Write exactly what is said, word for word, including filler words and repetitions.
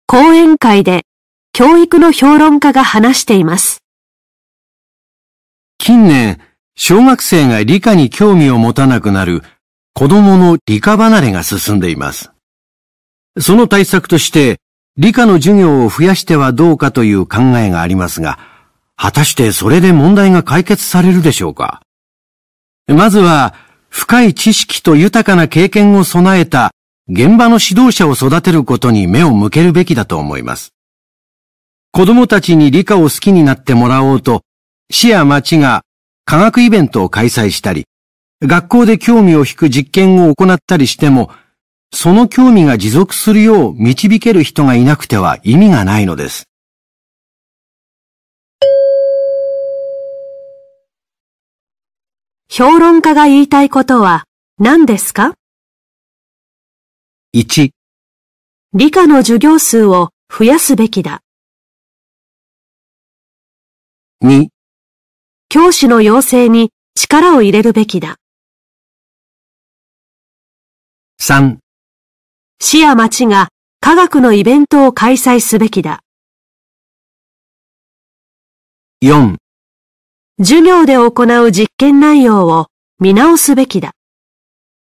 講演会で教育の評論家が話しています。 近年、小学生が理科に興味を持たなくなる子供の理科離れが進んでいます。その対策として理科の授業を増やしてはどうかという考えがありますが、果たしてそれで問題が解決されるでしょうか。まずは深い知識と豊かな経験を備えた現場の指導者を育てることに目を向けるべきだと思います。子供たちに理科を好きになってもらおうと、市や町が科学イベントを開催したり、学校で興味を引く実験を行ったりしても、その興味が持続するよう導ける人がいなくては意味がないのです。 評論家が言いたいことは何ですか？ いち、 理科の授業数を増やすべきだ。 に、 教師の養成に力を入れるべきだ。 さん、 市や町が科学のイベントを開催すべきだ。 よん、 授業で行う実験内容を見直すべきだ。